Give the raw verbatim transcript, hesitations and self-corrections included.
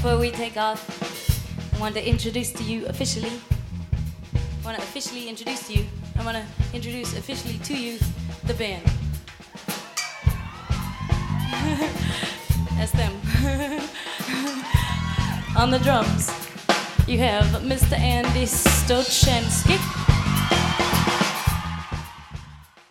before we take off, I want to introduce to you officially, I want to officially introduce to you, I want to introduce officially to you the band. That's them. On the drums, you have Mister Andy Stochansky.